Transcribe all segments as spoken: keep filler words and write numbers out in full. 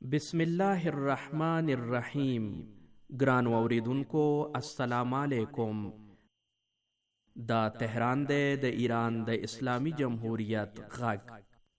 بسم الله الرحمن الرحیم. ګران اوریدونکو السلام علیکم. دا تهران دی د ایران د اسلامی جمهوریت غږ.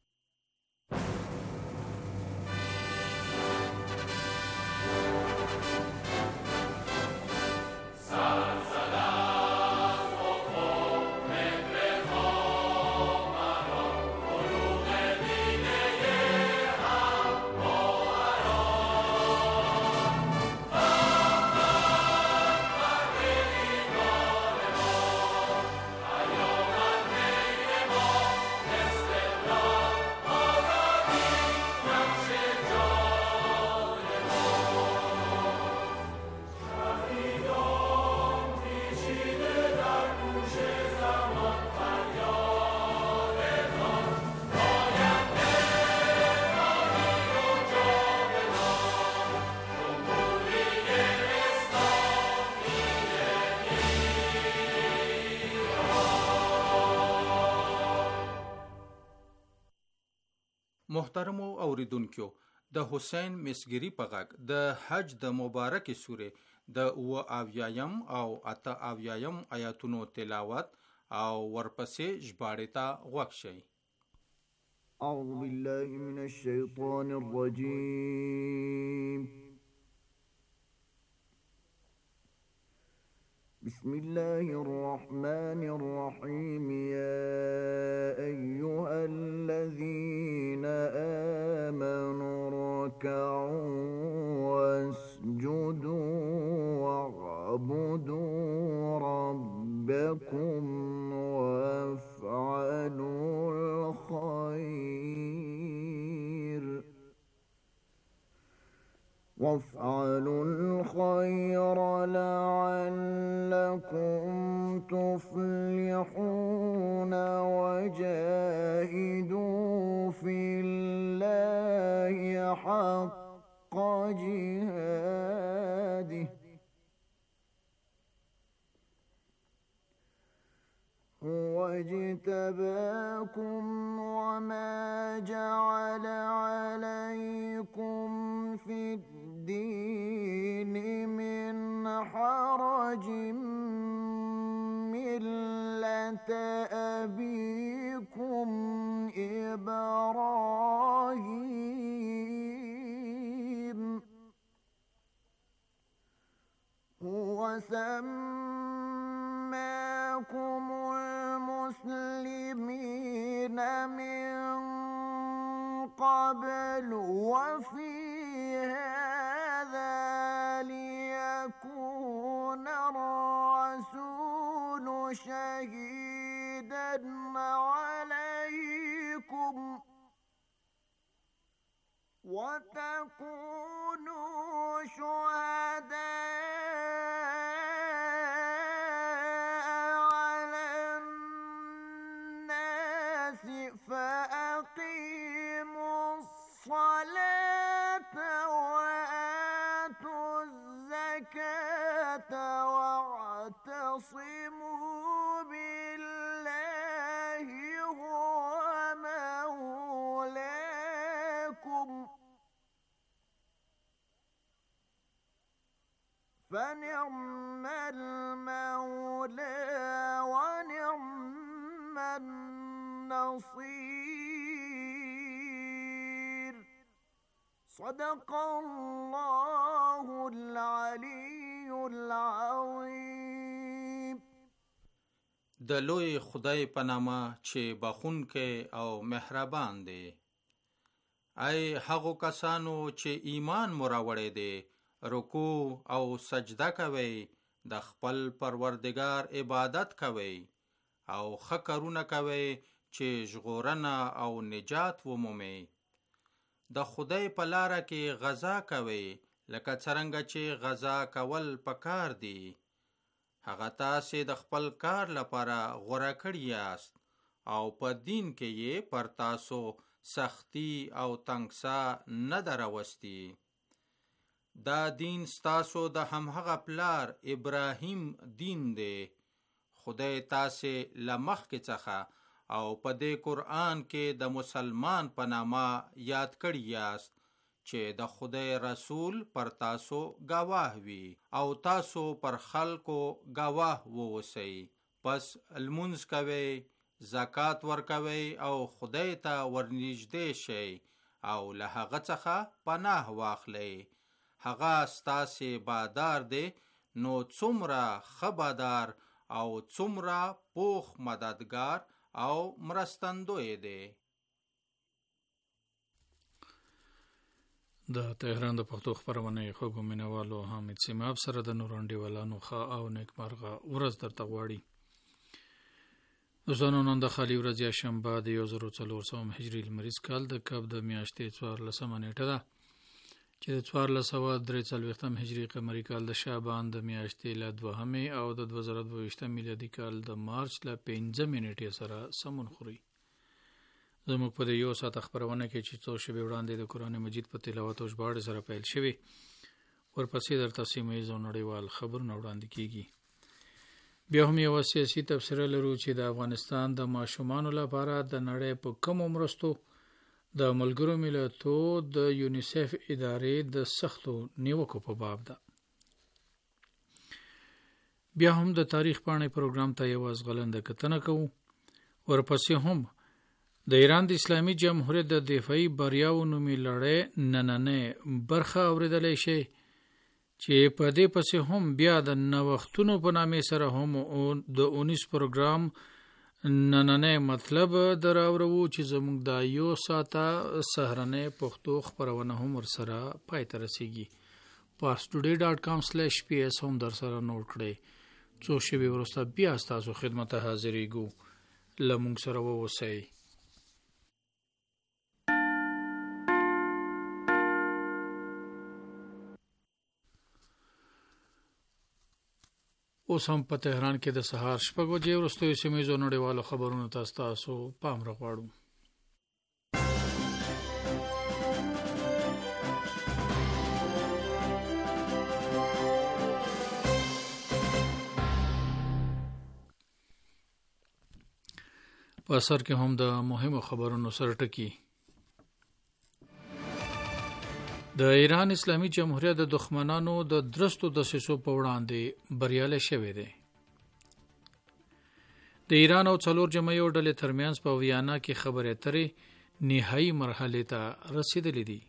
محترمو اوریدونکو، د حسین مسګری په غږ د حج د مبارک سورې د اوه اویایم او اته اویایم آیاتونو تلاوت او ورپسې ژباړې ته غوږ شئ. اعوذ بالله من الشیطان الرجیم. بسم الله الرحمن الرحيم. يا أيها الذين آمنوا اركعوا واسجدوا واعبدوا ربكم وافعلوا الخير وافعلوا الخير لعلكم تفلحون وجاهدوا في الله حق جهاده هو اجتباكم وما جعل عليكم في الدين من حرج ملة أبيكم إبراهيم هو سماكم المسلمين من قبل وفي هذا ليكون الرسول شهيدا عليكم وتكونوا شهداء على الناس فأقيموا الصلاة وآتوا الزكاة واعتصموا بالله هو مولاكم فنعم المولى ونعم النصير. صدق الله العلي العظيم. د لوی خدای په نامه چې بخښونکی او مهربان دی. ای هغو کسانو چې ایمان مو راوړی دی، رکوع او سجده کوئ، د خپل پروردگار عبادت کوئ او ښه کارونه کوئ چې ژغورنه او نجات ومومئ. د خدای په لاره کې غزا کوئ لکه څرنګه چې غزا کول پکار دی. هغه تاسې د خپل کار لپاره غوره کړي یاست او په دین کې یې پر تاسو سختی او تنګسا نه ده راوستي. دا دین ستاسو د همهغه پلار ابراهیم دین دی. خدای تاسې له مخکې څخه او په دې قرآن کې د مسلمان په نامه یاد کړي یاست چې د خدای رسول پر تاسو گواه وي او تاسو پر خلکو گواه ووسی. پس لمونځ کوئ، زکات ورکوئ او خدای ته ورنږدې شئ او له هغه څخه پناه واخلئ. هغه ستاسې بادار دی، نو څومره ښه بادار او څومره پوخ مددگار او مرستندوی دی. د تهران د پښتو خپرونې خوږو مینوالو حامد سیماب سره د نور انډیوالانو ښه او نیکمرغه ورځ درته غواړي. دوستانو، نن د خالي ورځ یا شنبه د یو زر څلور سوه هجري لمریز کال د کب د میاشتې څوارلسمه نیټه ده چې د څوارلس سوه درې څلوېښتم هجري قمري کال د شعبان د میاشتې له دوهمې او د دوه زره دوه ویشتم میلادي کال د مارچ له پنځمې نیټې سره سمون خوري. زموږ په د یو ساعت خپرونه کې چې څو شېبې وړاندې د قرآن مجید په تلاوت او ژباړې سره پیل شوي، ورپسې درته سیمه ییز او نړیوال خبرونه وړاندې کیږي. بیا هم یوه سیاسي تبصره لرو چې د افغانستان د ماشومانو لپاره د نړۍ په کمو مرستو د ملګرو ملتو د یونیسف ادارې د سختو نیوکو په باب ده. بیا هم د تاریخ پاڼې پروګرام ته یوه ځغلنده کتنه کوو. ورپسې هم د ایران د اسلامي جمهوریت د دفاعي بریاو نومي لړۍ نننۍ برخه اورېدلی شي چې په دې پسې هم بیا د نوښتونو په نامې سره هم د اونیس پروګرام نننۍ مطلب دراورو چې زموږ د یو ساعته سهرنۍ پښتو خپرونه هم ورسره پای ته رسیږي. پارس ټوډے ډاټ کام سلیش پی ایس هم در سره نوټ کړئ. څو شېبې وروسته بیا ستاسو خدمت ته حاضرېږو. له موږ سره واوسئ. اوس هم په تهران کې د سهار شپږ بجې وروستیو سیمهیزو نړیوالو خبرونو ته ستاسو پام راغواړو. په اثر کې هم د مهمو خبرونو سره ټکي. د ایران اسلامي جمهوریت د دښمنانو د درستو دسیسو په وړاندې بریالی شوی دی. د ایران او څلور جمعیو ډلې ترمنځ په ویانا کې خبرې اترې نهایي مرحلې ته رسیدلې دي.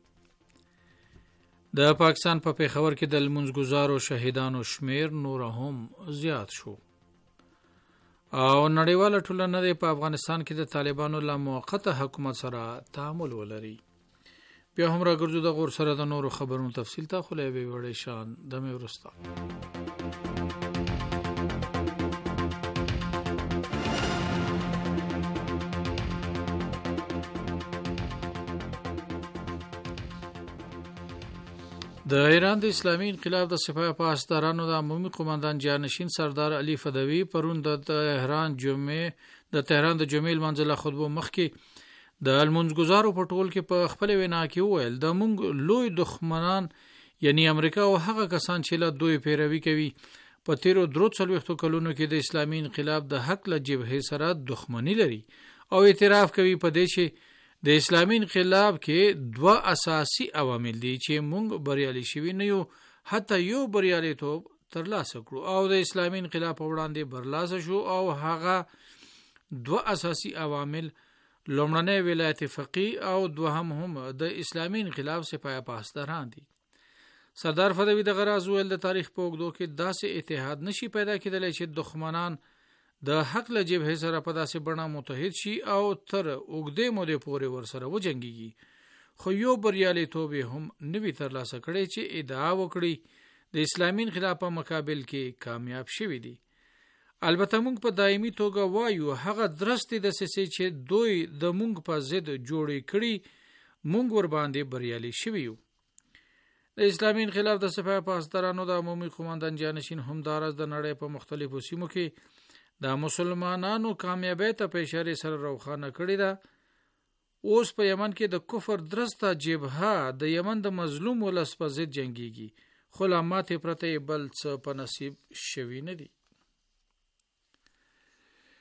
د پاکستان په پیښور کې د لمونځګزارو شهیدانو شمیر نور هم زیات شو او نړیواله ټولنه په افغانستان کې د طالبانو له موقته حکومت سره تعامل ولري. بیا هم راګرځو د غور سره د نورو خبرونو تفصیل ته خو له یوې وړې شان دمې وروسته. د ایران د اسلامي انقلاب د سپاه پاسدارانو د عمومي قومندان جانشین سردار علي فدوی پرون د تهران جمعې د تهران د جمعې لمانځه له خطبو مخکې د لمونځګزارو په ټول کې په خپل وینا کې وویل د موږ لوی دښمنان یعنی امریکا او هغه کسان چې له دوی پیروي کوي په تیرو درو څلوېښتو کلونو کې د اسلامي انقلاب د حق له جبهې سره دښمني لري او اعتراف کوي په دې چې د اسلامي انقلاب کې دوه اساسي عوامل دي چې موږ بریالي شوي نه یو، حتی یو بریالیتوب ترلاسه کړو او د اسلامي انقلاب په وړاندې برلاسه شو او هغه دوه اساسي عوامل لومړنی ولایت فقیه او دوهم هم د اسلامي انقلاب سپاه پاسداران دي. سردار فدوی د غراز ویل د تاریخ په اوږدو کې داسې اتحاد نشي پیدا کېدلی چې دښمنان د حق له جبهې سره په داسې بڼه متحد شي او تر اوږدې مودې پورې ورسره وجنګېږي، خو یو بریالیتوب یې هم نوي ترلاسه کړی چې ادعا وکړي د اسلامي انقلاب په مقابل کې کامیاب شوي دي. البته موږ په دایمي توګه وایو هغه درستې دسیسې چې دوی د موږ په ضد جوړې کړي موږ ورباندې بریالي شوي یو. د اسلامي انقلاب د سپاه پاسدارانو د عمومي قومندان جانشین همداراز د نړۍ په مختلفو سیمو کې د مسلمانانو کامیابۍ ته په اشارې سره روښانه کړې ده. اوس په یمن کې د کفر درسته جبهه د یمن د مظلوم ولس په ضد جنګیږي، خو لا ماتې پرته بل څه په نصیب شوي نه دي.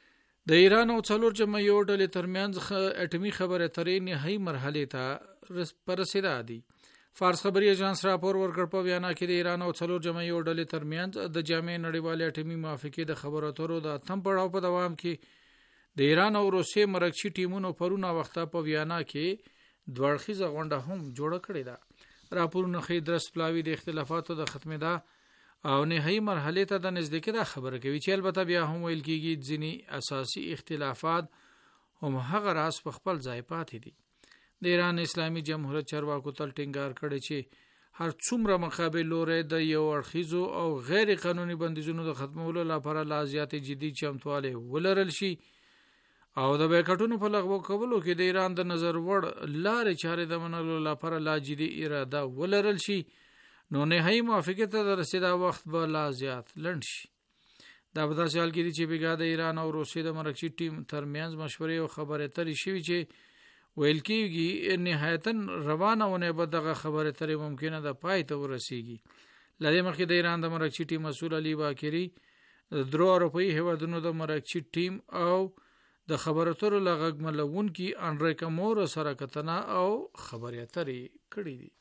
د ایران او څلور جمهوریو ډلې ترمنځ اټومي خبرې اترې نهایي مرحلې ته رسیدا دي. فارس خبري اژانس راپور ورکړ په وینا کې د ایران او څلور جمهوریو ډلې ترمنځ د جامع نړیوالې اټومي موافقې د خبرو اترو د اتم پړاو په دوام کې د ایران او روسیې مرکزي ټیمونو پرونه وخته په وینا کې دوه اړخیزه غونډه هم جوړه کړې ده. راپورونه ښیي درس پلاوي د اختلافاتو د ختمېدا او نهایي مرحلې ته د نزدیکۍ دا خبره کوي چې البته بیا هم ویل کېږي ځینې اساسي اختلافات هم هغه راز په خپل ځای پاتې دي. د ایران اسلامي جمهوریت چارواکو تل ټینګار کړی چې هر څومره مقابل لوري د یو اړخیزو او غیر قانوني بندیزونو د ختمولو لپاره لا زیات جدي چمتوالی ولرل شي او د بیکټونو په لغوه کولو کې د ایران د نظر وړ لارې چارې د منلو لپاره لا جدي اراده ولرل شي نو نهایي موافقې ته د رسیدا وخت به لا زیات لنډ شي. دا په داسې حال کې دي چې بېګا د ایران او روسیې د مرکزي ټیم ترمنځ مشورې او خبرې اترې شوي چې ویل کېږي نهایتاً روانه ونه به دغه خبرې اترې ممکنه ده پای ته ورسیږي. له دې مخکې د ایران د مرکزي ټیم مسؤل علي باقري د درو اروپایي هیوادونو د مرکزي ټیم او د خبرو اترو له غږ ملونکي انریکا مور سره کتنه او خبرې اترې کړې دي.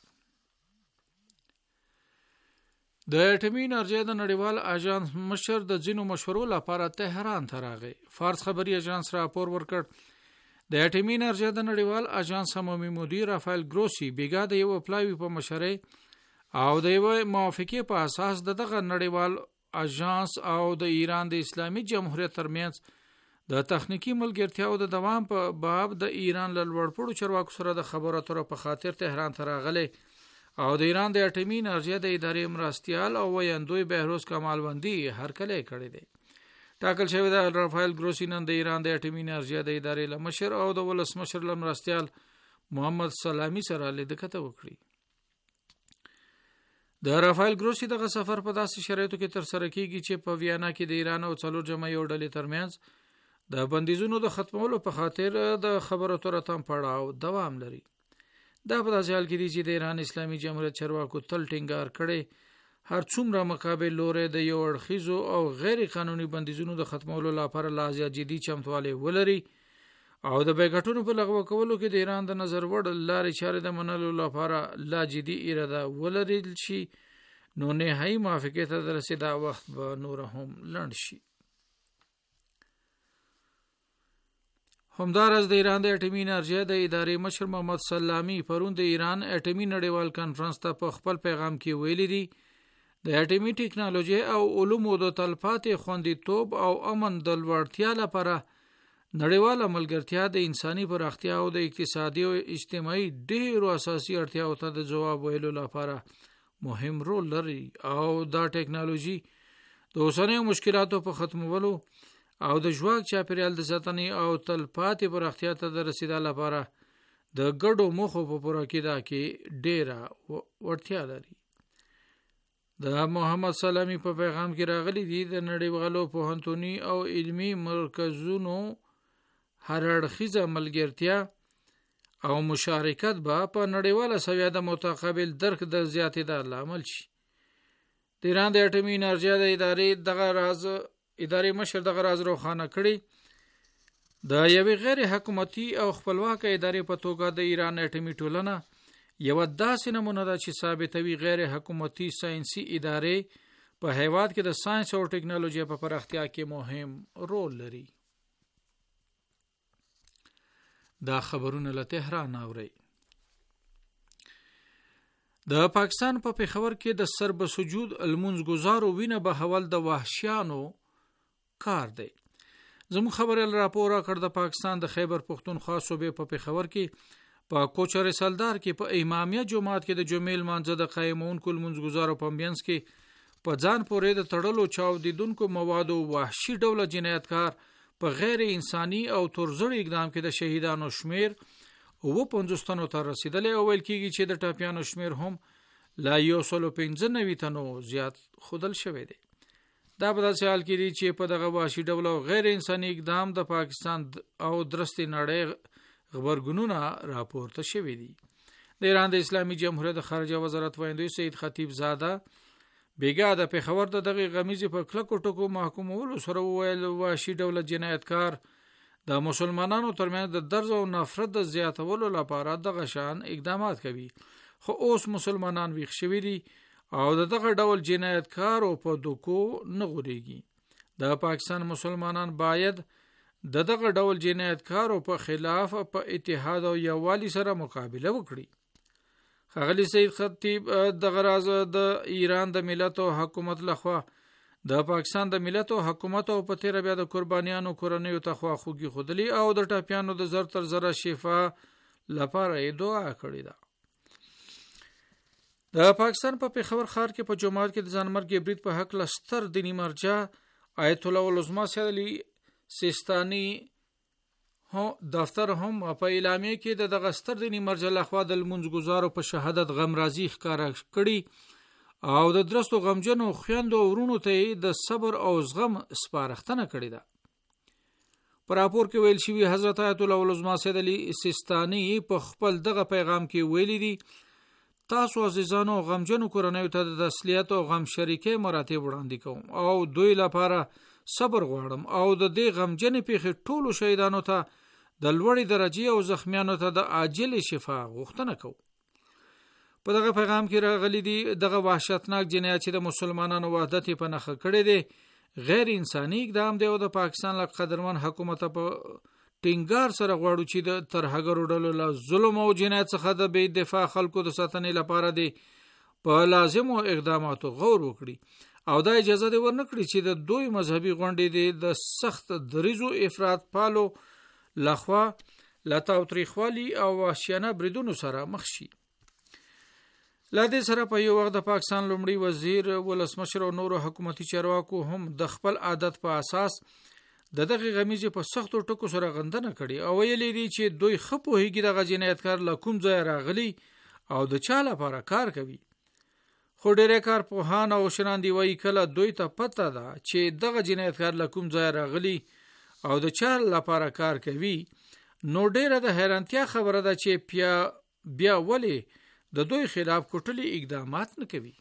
د اټومي انرژۍ د نړیوال اژانس مشر د ځینو مشورو لپاره تهران ته راغی. فارس خبري اژانس راپور ورکړ د اټومي انرژۍ د نړیوال اژانس عمومي مدیر رافایل ګروسی بیګا د یو پلاوی په مشرۍ او د یو موافقې په اساس د دغه نړیوال اژانس او د ایران د اسلامي جمهوریت ترمنځ د تخنیکی ملګرتیا او د دوام په باب د ایران له لوړپوړو چارواکو سره د خبرو اترو په خاطر تهران ته راغلی او د ایران د اټومي انرژۍ د ادارې مرستیال او ویندوی بهروز کمالوندي هرکلی کړی دی. ټاکل شوی د رافایل ګروسی نن د ایران د اټومي انرژۍ د ادارې له مشر او د ولسمشر له مرستیال محمد سلامي سره لیدکته وکړي. د رافایل ګروسی دغه سفر په داسې شرایطو کې ترسره کیږي چې په ویانا کې د ایران او څلور جمهوریو ډلې ترمنځ د بندیزونو د ختمولو په خاطر د خبرو اترو تم پړاو دوام لري. دا په داسې حال کې دي چې د ایران اسلامي جمهوریت چارواکو تل ټینګار کړی هر څومره مقابل لوري د یو اړخیزو او غیر قانوني بندیزونو د ختمولو لپاره لا زیات جدي چمتوالی ولري او د بیکټونو په لغوه کولو کې د ایران د نظر وړ لارې چارې د منلو لپاره لا جدي اراده ولرل شي نو نهایي موافقې ته د رسیدا وخت به نور هم لنډ شي. همدارس د ایران د اټومي انرژۍ د ادارې مشر محمد سلامی پرون د ایران اټومي نړیوال کانفرنس ته په خپل پیغام کې ویلي دي د اټومي ټکنالوژي او علومو د تلپاتې خوندیتوب او امن د لوړتیا لپاره نړیواله ملګرتیا د انساني پراختیا او د اقتصادي او اجتماعي ډېرو اساسي اړتیاو ته د جواب ویلو لپاره مهم رول لري او دا ټکنالوژي د اوسنیو مشکلاتو په ختمولو او د ژواک چاپیریال د ساتنې او تلپاتې پراختیا ته د رسیدا لپاره د ګډو موخو په پوره کېدا کې ډېره وړتیا لري. د محمد سلامی په پیغام کې راغلي دي د نړیوالو پوهنتوني او علمي مرکزونو هر اړخیزه ملګرتیا او مشارکت به په نړیواله سویه د متقابل درک د زیاتېدا لامل شي. د ایران د اټومي انرژۍ د ادارې دغه راز ادارې مشر دغه راز روښانه کړي د یوې غیر حکومتي او خپلواک ادارې په توګه د ایران اټومي ټولنه یو داسې نمونه ده چې ثابتوي غیر حکومتي ساينسي ادارې په هیواد کې د ساينس او ټکنالوژي په پراختیا کې مهم رول لري. دا خبرونه له تهران اوري. د پاکستان په پیښور کې د سرب سجود المنځ گزارو وینه به حول د وحشیانو کار دی. زموږ خبريال راپور کړ د پاکستان د خیبر پختونخوا صوبې په پیښور کې په کوچر سالدار کې په امامیه جماعت کې د جمعې لمانځه د قائمونکو المنځ گزارو په مینس کې په ځان پورې د تړلو چاودیدونکو موادو وحشي ډول جنایتکار په غیر انساني او ترزړ اقدام کې د شهیدانو شمیر او پنځوس تنو ته رسیدلی او ویل کېږي چې د ټاپیانو شمیر هم لا یو سل او پنځه نوي تنو زیات خودل شوی دی. دا په داسې حال کې دي چې په دغه وحشي ډول او غیر انساني اقدام د پاکستان او درستې نړۍ خبرګونونه راپورته شوي دي. د ایران د اسلامي جمهوریت د خارجه وزارت ویندوی سید خطیب زاده بیګا د پیښور د دغه غمیزې په کلکو ټکو محکومولو سره وویل وحشي ډول جنایتکار د مسلمانانو ترمنځ د درز او نفرت د زیاتولو لپاره دغه شان اقدامات کوي. خو اوس مسلمانان ویښ شوي دي او دغه ډول جنایتکارو په دوکو نه غورېږي. د پاکستان مسلمانان باید د دغه ډول جنایتکارو په خلاف په اتحاد او یووالي سره مقابله وکړي. ښاغلي سید خطیب دغه راز د ایران د ملت او حکومت لخوا د پاکستان د ملت او حکومت او په تیر بیا د قربانیانو کورنیو ته خواخوږي ښودلي او د ټاپیانو د زر تر زره شفا لپاره یې دعا کړې ده. د پاکستان په پېښور ښار کې په جمعات کې د ځانمرګي برید په حق لستر دینی مرجع آیت الله العظما سید علي سیستانی هو دفتر هم په اعلامیه کې د دغه ستر دینی مرجع لخوا د لمونځګزارو په شهادت غم راضي ښکارا کړي او د درستو غمجنو خویندو ورونو ته د صبر او زغم سپارښتنه کړې ده. په راپور کې ویل شوی حضرت آیت الله العظما سید علي سیستانی په خپل دغه پیغام کې ویلي دي تاسو عزیزانو غمجنو کورنیو ته د تسلیت او غم شریکي مراتب وړاندې کوم او دوی لپاره صبر غواړم او د دې غمجنې پیښې ټولو شهیدانو ته د لوړې درجې او زخمیانو ته د عاجل شفا غوښتنه کوم. په دغه پیغام کې راغلي دي دغه وحشتناک جنایت چې د مسلمانانو وحدت په نښه کړی دی غیر انساني اقدام دی او د پاکستان له قدرمن حکومت په ټینګار سره غواړو چې د ترهګرو ډلو له ظلم او جنایت څخه د بې دفاع خلکو د ساتنې لپاره دی په لازمو اقداماتو غور وکړي او دا اجازه دی ورنکړي چې د دوی مذهبي غونډې دی د سخت دریزو افراط پالو لخوا له تاوتریخوالي او وحشیانه بریدونو سره مخ شي. له دې سره په یو وخت د پاکستان لومړي وزیر ولسمشر او نورو حکومتي چارواکو هم د خپل عادت په اساس د دغه غمیزې په سختو ټکو سره غندنه کړي او ویلي دي چې دوی ښه پوهېږي دغه جنایتکار له کوم ځای راغلي او د چا لپاره کار کوي. خو ډېری کارپوهان او شناندي وایي کله دوی ته پته ده چې دغه جنایتکار له کوم ځای راغلي او د چا لپاره کار کوي نو ډېره د حیرانتیا خبره ده چې بیا بیا ولې د دوی خلاف کوټلي اقدامات نه کوي.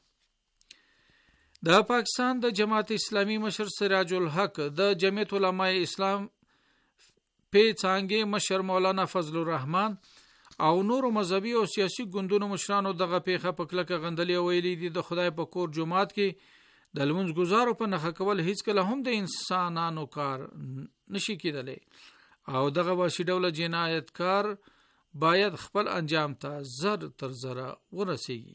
د پاکستان د جماعت اسلامی مشر سراج الحق د جمعیت علماء اسلام پی څانګې مشر مولانا فضل الرحمن او نورو مذهبي او سیاسي ګوندونو مشرانو دغه پیښه په کلکه غندلې او ویلي دي د خدای په کور جماعت کې د لمونځګزارو په نښه کول هیڅ کله هم د انسانانو کار نشي کېدلی او دغه وحشي ډوله جنایتکار باید خپل انجام ته زر تر زره ورسیږي.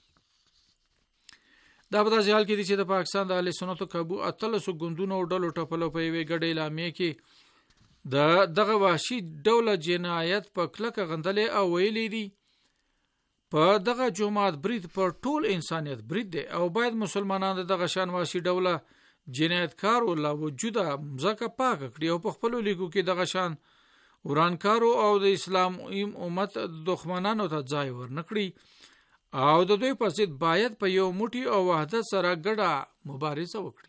دا په داسې حال کې دي چې د پاکستان د اهل سنتو کابو اتلسو ګوندونو او ډلو ټپلو په یوې ګډې اعلامیې کې د دغه وحشي ډوله جنایت په کلکه غندلې او ویلي دي په دغه جماعت برید پر ټول انسانیت برید دی او باید مسلمانان دغه شان وحشي ډوله جنایتکارو له وجوده مځکه پاکه کړي او په خپلو لیکو کې دغه شان ورانکارو او د اسلام امت دښمنانو ته ځای ورنکړي او د دوی په ضد باید په یو موټي او وحدت سره ګډه مبارزه وکړي.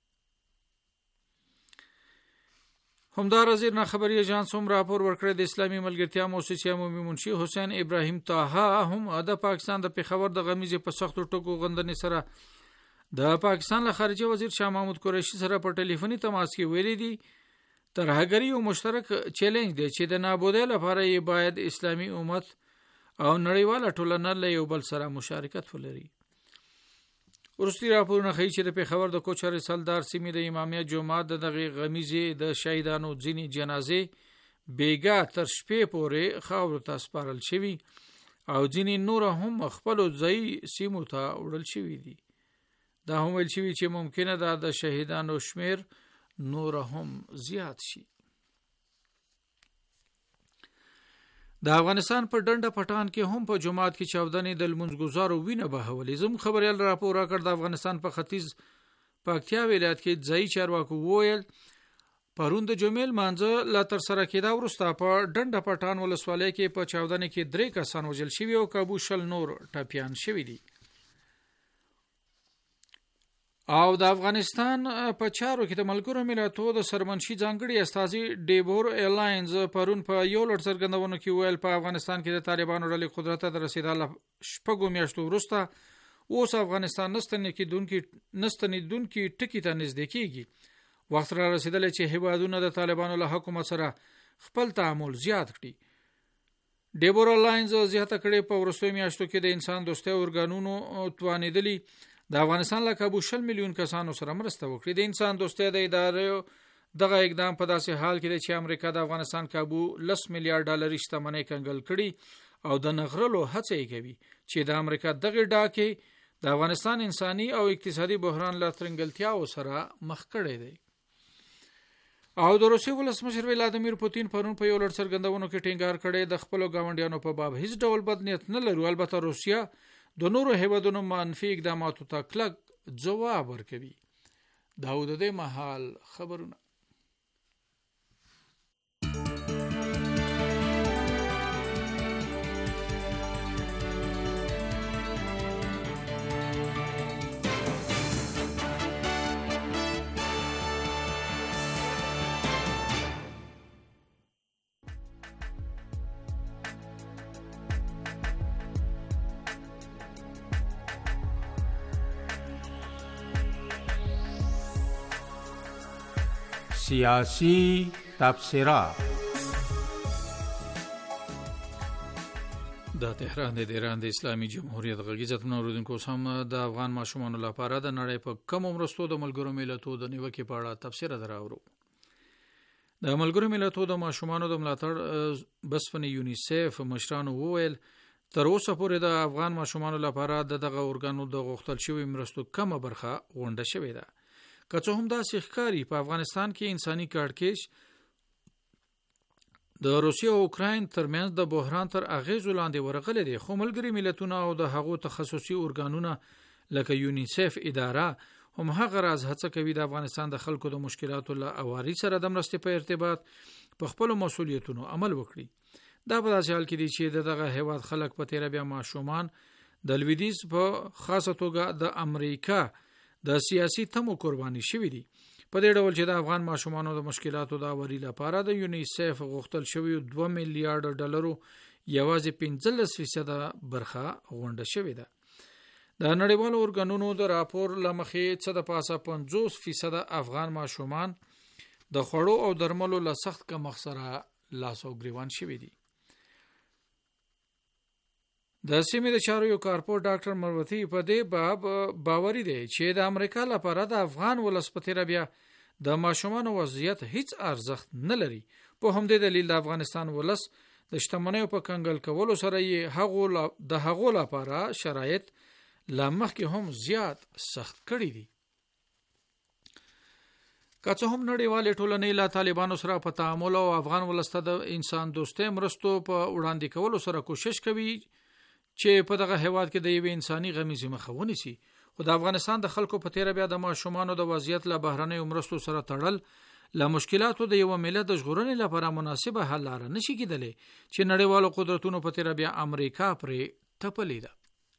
همدار وزیر نه خبري اژانس هم راپور ورکړی د اسلامي ملګرتیا موسسې عمومي منشي حسین ابراهیم طه هم د پاکستان د پېښور د غمیزې په سختو ټکو غندنې سره د پاکستان له خارجه وزیر شاه محمود قریشي سره په ټلیفوني تماس کې ویلي دي ترهګري یو مشترک چیلنج دی چې د نابودۍ لپاره یې باید اسلامي امت او نړیواله ټولنه له یو بل سره مشارکت ولري. وروستي راپورونه ښیي چې د پېښور د کوچر سالدار سیمې د امامیه جومات د دغې غمیزې د شهیدانو ځینې جنازې بیګا تر شپې پورې خاورو ته سپارل شوي او ځینې نور هم خپلو ځایي سیمو ته وړل شوي دي. دا هم ویل شوي چې ممکنه ده د شهیدانو شمیر نور هم زیات شي. د افغانستان په ډنډه پټان کې هم په جماعت کې چاودنې د لمونځګزارو وینه بهولې. زموږ خبریال راپور راکړ د افغانستان په ختیځ پکتیا ولایت کې ځایي چارواکو وویل پرون د جمعې لمانځه لا ترسره کېدا وروسته په ډنډه پټان ولسوالۍ کې په چاودنې کې درې کسان وژل شوي او کابو شل نور ټپیان شوي دي. او د افغانستان په چارو کې د ملګرو ملتونو د سرمنشي ځانګړي استازي ډیبور الاینز پرون په یو لړ څرګندونو کې ویل په افغانستان کې د طالبانو ډلې قدرت ته رسیدل شپږو میاشتو وروسته اوس افغانستان نستنیدونکي نستنیدونکي ټکی ته نږدې کیږي. وخت را رسیدلی چې هیوادونه د طالبانو له حکومت سره خپل تعامل زیات کړي. ډیبورا لاینز زیاته کړې په وروستیو میاشتو کې د انسان دوستۍ اورګانونو توانېدلي د افغانستان له کابو شل میلیون کسانو سره مرسته وکړي. د انسان دوستۍ د ادارې دغه اقدام په داسې حال کې دی چې امریکا د افغانستان کابو لس میلیارډ ډالري شتمنۍ کنګل کړي او د نغرلو هڅه یې کوي چې د امریکا دغه ډاکې د افغانستان انساني او اقتصادي بحران له ترنګلتیاو سره مخ کړی دی. او د روسیې ولسمشر ولادیمیر پوتین پرون په یو لړ څرګندونو کې ټینګار کړی د خپل ګاونډیانو په باب هیڅ ډول بد نیت نه لري. البته روسیا د نورو هیوادونو منفي اقداماتو ته کلک ځواب ورکوي. داود د محل خبرونه. سیاسی تبصره. د تهران د ایران د اسلامي جمهوریت غږیزه تنوردونکو سم د افغان ماشومانو لپاره د نړۍ په کم عمرستو د ملګرو ملتونو د نیوکې په اړه تبصره دراوړو. د ملګرو ملتونو د ماشومانو د ملاتړ بسپنې یونیسف مشرانو وویل تر اوسه پورې د افغان ماشومانو لپاره دغه اورګانو د غوښتل شوی مرستو کمه برخه غونډه شوې ده. که څه هم داسې ښکاري په افغانستان کې انساني کړکېچ د روسیې او اوکراین ترمنځ د بحران تر اغیزو لاندې ورغلی دی، خو ملګري ملتونه او د هغو تخصصي اورګانونه لکه یونیسف اداره هم هغه راز هڅه کوي د افغانستان د خلکو د مشکلاتو له اواري سره د مرستې په ارتباط په خپلو مسؤلیتونو عمل وکړي. دا په داسې حال کې دی چې دغه هیواد خلک په تیره بیا ماشومان د لویدیځ په خاصه توګه د امریکا د سیاسي تمو قرباني شوي دي. په دې ډول چې د افغان ماشومانو د مشکلاتو د اواري لپاره د یونیسف غوښتل شوی دوه میلیارډ ډالرو یوازې پنځلس فیصد برخه غونډه شوې ده. د نړیوالو اورګانونو د راپور لمخې څه د پاسه پنځوس فیصد افغان ماشومان د خوړو او درملو له سخت کمښت سره لاس او ګریوان شوي دي. د سیمې د چارو یو کارپور ډاکټر مروتی په دې باب باوري دی چې د امریکا لپاره د افغان ولس په تیره بیا د ماشومانو وضعیت هیڅ ارزښت نه لري. په همدې دلیل د افغانستان ولس د شتمنیو په کنګل کولو سره یې هغو د هغو لپاره شرایط لا مخکې هم زیات سخت کړي دي. که څه هم نړیوالې ټولنې له طالبانو سره په تعامل او افغان ولس ته د انسان دوستۍ مرستو په وړاندې کولو سره کوشش کوي چې په دغه هیواد کې د یوې انساني غمیزې مخه ونیسي، خو د افغانستان د خلکو په تیره بیا د ماشومانو د وضعیت له بهرنیو مرستو سره تړل له مشکلاتو د یو ملت د ژغورنې لپاره مناسبه حل لاره نشي کېدلی چې نړیوالو قدرتونو په تیره بیا امریکا پرې ټپلې ده.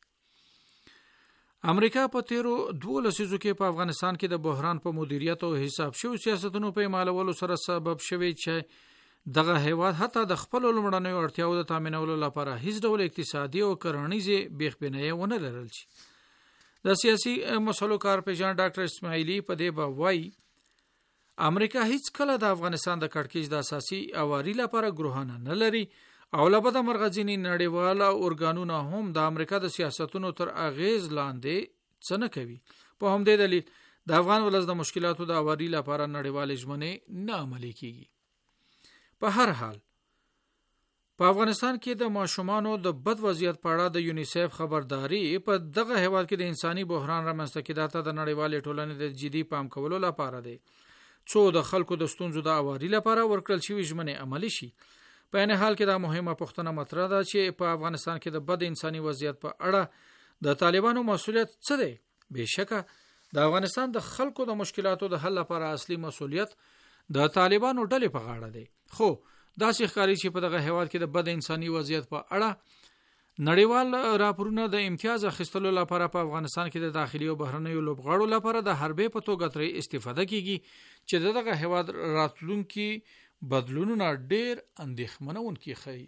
امریکا په تیرو دوه لسیزو کې په افغانستان کې د بحران په مدیریت او حساب شوی سیاستونو په عملولو سره سبب شوی چې دغه هیواد حتی د خپل لومړنیو اړتیاو د تامینولو لپاره هیڅ ډول اقتصادي او کرنیزې بیخبینۍ ونه لرل شي. د سیاسي مسلو کارپیژن ډاکټر اسماعیلی په دې به وایي امریکا هیڅ کله د افغانستان د کړکېچ د اساسي اواري لپاره ګروهانه نه لري او له بده مرغه ځینې نړیواله اورګانونه هم د امریکا د سیاستونو تر اغیز لاندې څه نه کوي. په همدې دلیل د افغان ولس د مشکلاتو د اواري لپاره نړیوالې ژمنې نه عملي کیږي. په هر حال په افغانستان کې د ماشومانو د بد وضعیت په اړه د یونیسف خبرداري په دغه هیواد کې د انساني بحران رامنځته کېدا ته د نړیوالې ټولنې د جدي پام کولو لپاره دی څو د خلکو د ستونزو د اواري لپاره ورکړل شوی ژمنې عملي شي. په عین حال کې دا مهمه پوښتنه مطرح ده چې په افغانستان کې د بد انساني وضعیت په اړه د طالبانو مسؤلیت څه دی؟ بهشکه د افغانستان د خلکو د مشکلاتو د حل لپاره اصلي مسؤلیت د طالبانو ډلې په غاړه دی، خو داسې ښکاري چې په دغه هیواد کې د بد انساني وضعیت په اړه نړیوال راپورونه د امتیاز اخیستلو لپاره په افغانستان کې د داخلي او بهرنیو لوبغاړو لپاره د حربې په توګه ترې استفاده کیږي چې دغه هیواد راتلونکي بدلونونه ډېر اندېښمنونکي ښیي.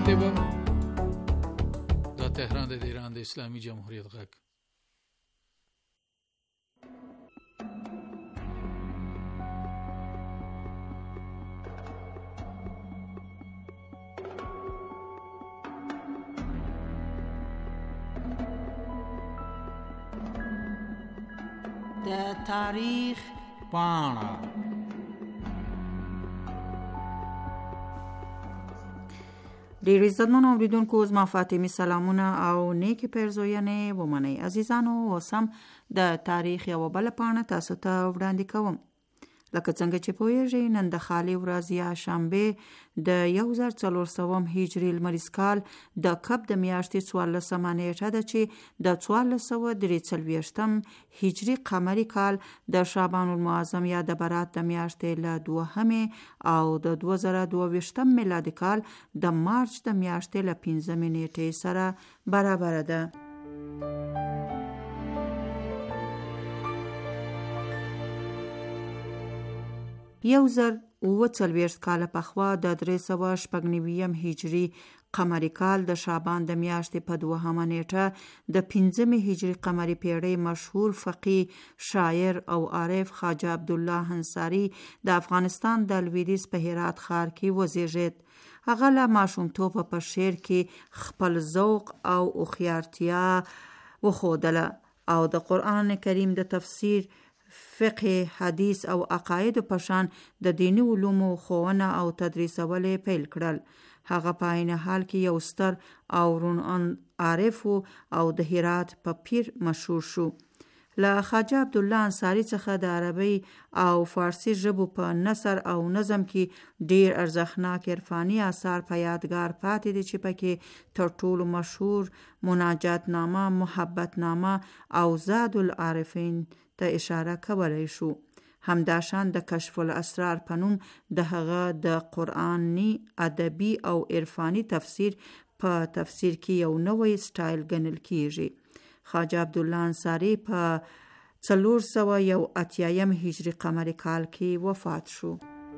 کاتبه د تهران د ایران د اسلامي جمهوریت غږ. د تاریخ پاڼه. ډیر عزتمن اوریدونکو، زما فاطمی سلامونه او نیکی پیرزوینې ومنئ. عزیزانو، اوس هم د تاریخ یو بل پاڼه تاسو ته وړاندې کوم. لکه څنګه چې پوهیږئ، نن د خالي ورځ یا شنبه د یو زر څلور سوه هجري لمریز کال د کب د میاشتې څوارلسمه نیټه ده چې د څوارلس سوه درې څلوېښتم هجري قمري کال د شعبان المعظم یا د برات د میاشتې له دوهمې او د دوه زره دوه ویشتم میلادي کال د مارچ د میاشتې له پنځمې نیټې سره برابر ده. یو زر اووه څلوېښت کاله پخوا د درې سوه شپږ نوېم هجري قمري کال د شعبان د میاشتې په دوهمه نیټه د پنځمې هجري قمري پیړۍ مشهور فقيه، شاعر او عارف خواجه عبدالله انصاري د افغانستان د لویدیځ په هرات ښار کې وزیږید. هغه له ماشومتوبه په شعر کې خپل ذوق او هوښیارتیا وښودله او د قرآن کریم د تفسیر، فقه، حدیث او عقاید په شان د دینی علومو ښوونه او تدریسول پیل کړل. هغه په عین حال کې یو ستر او روڼ عارف او د هرات په پیر مشهور شو. له خواجه عبدالله انصاري څخه د عربي او فارسي ژبو په نثر او نظم کې ډیر ارزښتناک عرفاني آثار په یادګار پاتې دي چې پکې تر ټولو مشهور مناجات نامه، محبت نامه او زاد العارفین ته اشاره کولای شو. همداشان د کشف الاسرار په نوم د هغه د قرآني ادبي او عرفاني تفسیر په تفسیر کې یو نوی سټایل ګڼل کیږي. خواجه عبدالله انصاري په څلور سوه یو اتیایم هجري قمري کال کې وفات شو.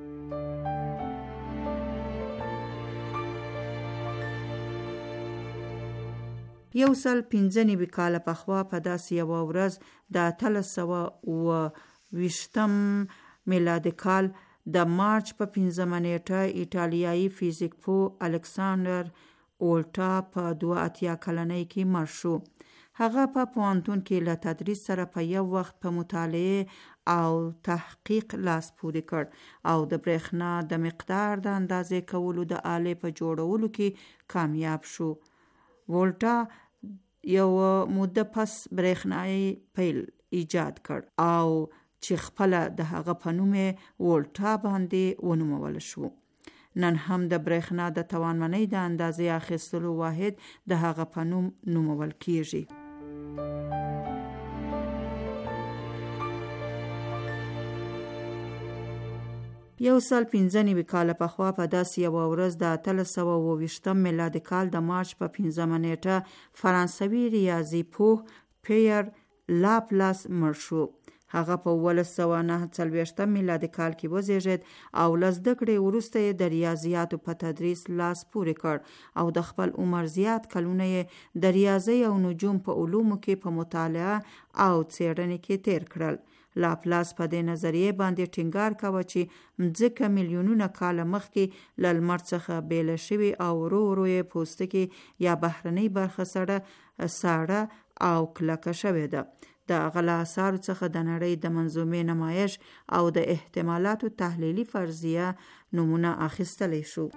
یو سل پنځه نوي کاله پخوا په داسې یوه ورځ د اتلس سوه اوه ویشتم میلادي کال د مارچ په پنځمه نیټه ایټالیایي فیزیک پوه الکساندر اولټا په دوه اتیا کلنۍ کې مړ شو. هغه په پوهنتون کې له تدریس سره په یو وخت په مطالعه او تحقیق لاس پورې کړ او د برېښنا د مقدار د اندازې کولو د آلې په جوړولو کې کامیاب شو. وولټا یو موده پس برېښنايي پیل ایجاد کړ او چې خپله د هغه په نوم وولټا باندې ونومول شو. نن هم د برېښنا د توانمنۍ د اندازې اخیستلو واحد د هغه په نوم نومول کیږي. یو سل پنځه نوي کاله پخوا په داسې یوه ورځ د اتلس سوه اوه ویشتم میلادي کال د مارچ په پنځمه نیټه فرانسوي ریاضي پوه پیر لاپلاس مړ شو. هغه په اوولس سوه نهه څلوېښتم میلادي کال کې وزیږید او له زده کړې وروسته یې د ریاضیاتو په تدریس لاس پورې کړ او د خپل عمر زیات کلونه یې د ریاضي او نجوم په علومو کې په مطالعه او څېړنې کې تیر کړل. لاپلاس په دې نظریه باندې ټینګار کاوه چې مځکه میلیونونه کاله مخکې له لمر څخه بیله شوې او ورو ورو یې پوستکي یا بهرنۍ برخه سړه ساړه او کلکه شوې ده. د هغه له اثارو څخه د نړۍ د منظومې نمایش او د احتمالاتو تحلیلي فرضیه نمونه اخیستلی شو.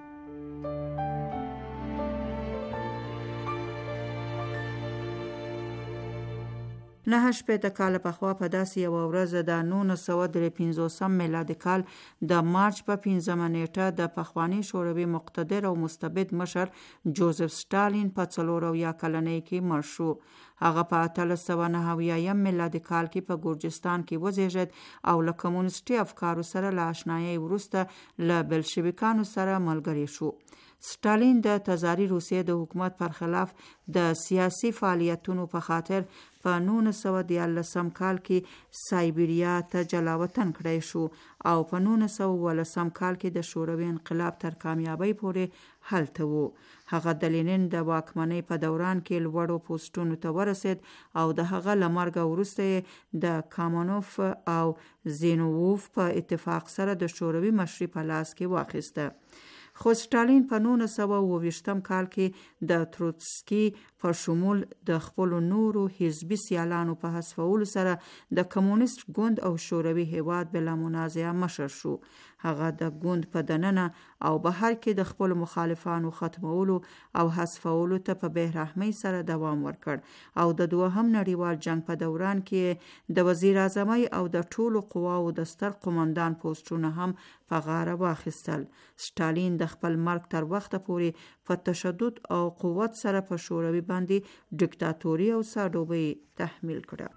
نهه شپېته کاله پخوا په داسې یوه ورځ د نولس سوه درې پنځوسم میلادي کال د مارچ په پنځمه نیټه د پخواني شوروي مقتدر او مستبد مشر جوزف ستالین په څلور اویا کلنۍ کې مړ شو. هغه په اتلس سوه نهه اویایم میلادي کال کې په ګورجستان کې وزیږید او له کمونیستي افکارو سره له اشنایۍ وروسته له بلشویکانو سره ملګری شو. ستالین د تزاري روسیې د حکومت پر خلاف د سیاسي فعالیتونو په خاطر په نولس سوه دیارلسم کال کې سایبریا ته جلا وطن کړی شو او په نولس سوه اوولسم کال کې د شوروي انقلاب تر کامیابۍ پورې هلته وو. هغه د لینین د واکمنۍ په دوران کې لوړو پوسټونو ته ورسید او د هغه له مرګ وروسته د کامانوف او زینووف په اتفاق سره د شوروي مشري په لاس کې واخیسته. خو ستالین په نولس سوه اوه ویشتم کال کې د تروتسکي په شمول د خپلو نورو حزبي سیالانو په حذفولو سره د کمونیست ګوند او شوروي هیواد بلا منازعه مشر شو. هغه د ګوند په دننه او بهر کې د خپلو مخالفانو ختمولو او حذفولو ته په بهرحمۍ سره دوام ورکړ او د دوهم نړیوال جنگ په دوران کې د وزیر اعظمۍ او د ټولو قواو د ستر قومندان پوسټونه هم په غاړه واخیستل. ستالین د خپل مرګ تر وخته پورې په تشدد او قوت سره په شوروي باندې ډیکټاتوري او ساډوبۍ تحمیل کړه.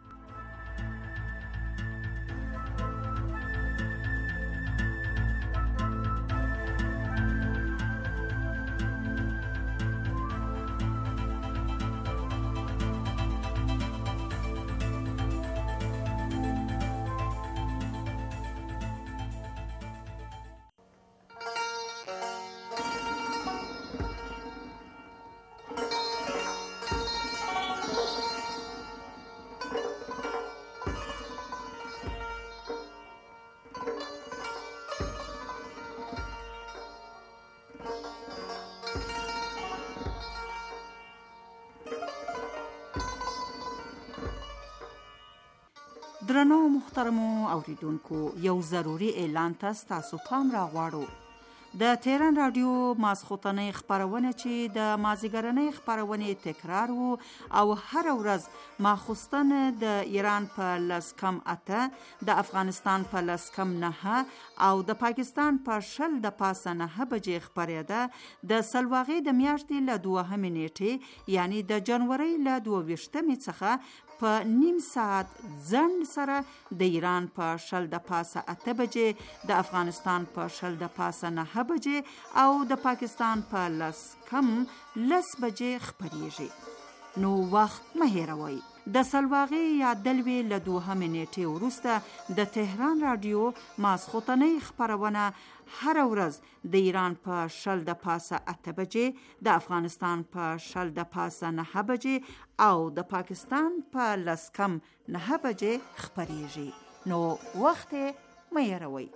درنو محترمو اوریدونکو، یو ضروری اعلان ته تاسو پام راغواړو. د تهران رادیو ماسخوتنۍ خبرونه چې د مازیګرنۍ خبرونه تکرار وو او هر ورځ ماخوستن د ایران په لس کم اته، د افغانستان په لس کم نه او د پاکستان په شل د پاسه نه بجې خبرېده د سلواغې د میاشتې له دوهمې نیټې یعنی د جنوري له دوه ویشتمې څخه په نیم ساعت ځنډ سره د ایران په شل د پاسه اته بجې، د افغانستان په شل د پاسه نه بجې او د پاکستان په لس کم لس بجې خبرېږي. نو وخت مه هېروئ. د سلواغې یا دلوي له دوهمې نیټې وروسته د تهران رادیو ماسخوتنۍ خبرونه هر ورځ د ایران په شل د پاسه اته بجې، د افغانستان په شل د پاسه نه بجې او د پاکستان په لس کم نه بجې خبرېږي. نو وخت مه هېروئ.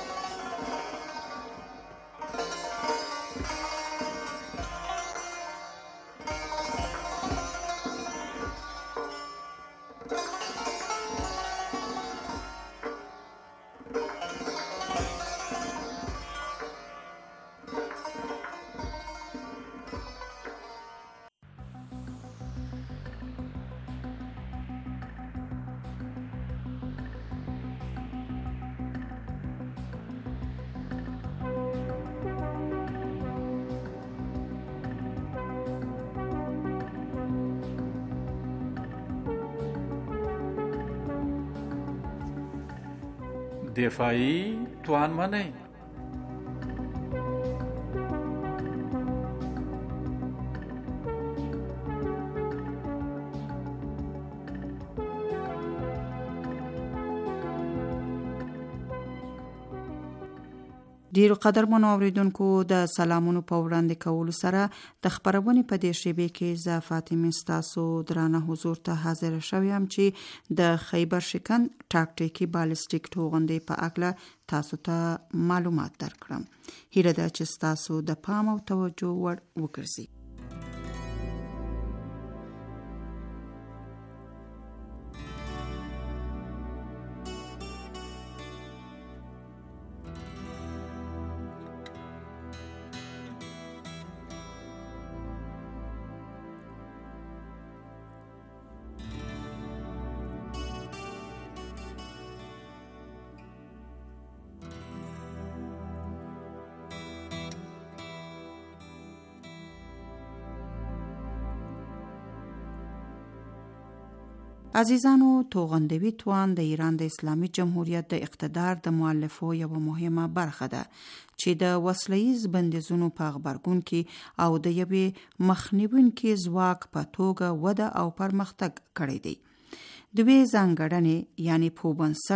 دفاعی توانمنۍ. ډیرو قدرمنو اوریدونکو، د سلامونو په وړاندې کولو سره د خبرونې په دې شیبې کې زه فاطمه ستاسو درانه حضور ته حاضر شوم چې د خیبر شکن ټاکټیکي بالستیک توغندې په اړه تاسو ته معلومات درکړم. هیله ده چې تاسو د پام او توجه وړ وګرځي. عزیزانو، توغندوي توان د ایران د اسلامي جمهوریت د اقتدار د مؤلفو یو مهمه برخه ده چې د وسلهییز بندیزونو په غبرګون کې او د یوې مخنیوونکي ځواک په توګه وده او پرمختګ کړی دی. دوی ځانګړنې یعنی په بنسټ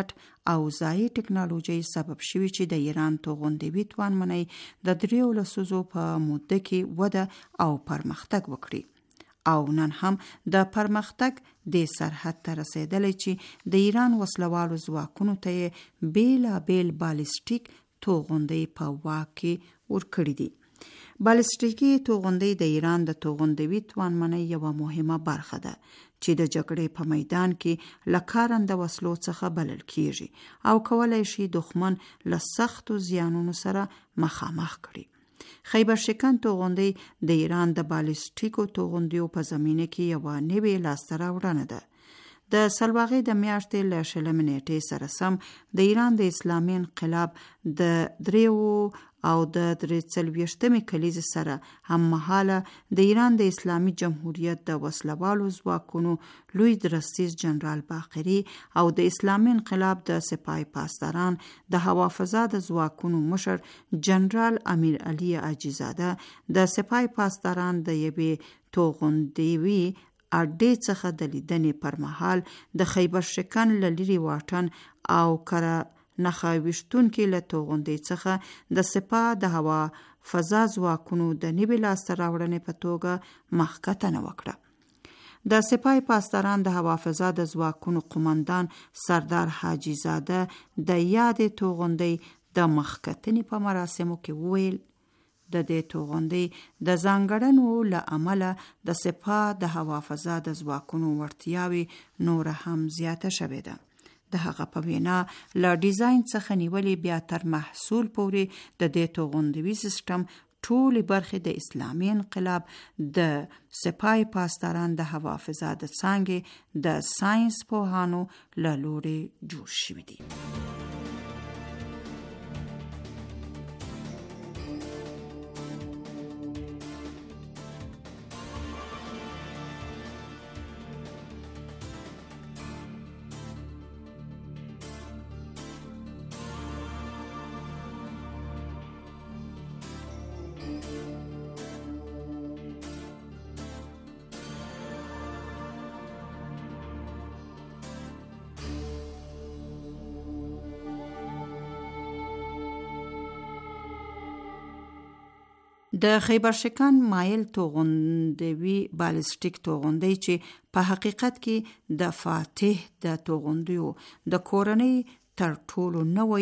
او ځایي ټکنالوژي سبب شوي چې د ایران توغندوي توانمنۍ د دریو لسیزو په موده کې وده او پرمختګ وکړي او نن هم د پرمختګ د سرحد ته رسیدلی چې د ایران وسلوالو ځواکونو ته بیلابیل بالستیک توغندۍ په واک کې ورکړي دي. بالستیکي توغندۍ د ایران د توغندوي توانمنۍ یوه مهمه برخه ده چې د جګړې په میدان کې له کارنده وسلو څخه بلل کیږي او کولای شي دښمن له سختو زیانونو سره مخامخ کړي. خیبر شکن توغندۍ د ایران د بالستیکو توغندیو په زمینه کې یوه نوې لاسته راوړنه ده. د سلواغې د میاشتې له شلمې نیټې سره سم د ایران د اسلامي انقلاب د دریو او د درې څلوېښتمې کلیزې سره هم مهاله د ایران د اسلامي جمهوریت د وسلوالو ځواکونو لوی درستیز جنرال باقري او د اسلامي انقلاب د سپاه پاسداران د هوا فضا د ځواکونو مشر جنرال امیر علي عاجزاده د سپاه پاسداران د یوې توغندوي اډې څخه د لیدنې پر مهال د خیبر شکن له لرې واټن او کره نښه ویشتونکې له توغندۍ څخه د سپاه د هوا فضا ځواکونو د نوې لاسته راوړنې په توګه مخکتنه وکړه. د سپاه پاسداران د هوا فضا د ځواکونو قومندان سردار حاجي زاده د یادې توغندۍ د مخکتنې په مراسمو کې وویل د دې توغندۍ د ځانګړنو له امله د سپاه د هوا فضا د ځواکونو وړتیاوې نور هم زیاته شوې ده. د هغه په وینا له ډیزاین څخه نیولې بیا تر محصول پورې د دې توغندوي سیستم ټولې برخې د اسلامي انقلاب د سپاه پاسداران د هوا فضا د څانګې د ساينس پوهانو له لوري جوړ شوي دي. د خیبر شکن مایل توغندوي بالستیک توغندۍ چې په حقیقت کې د فاتح د توغندیو د کورنۍ تر ټولو نوی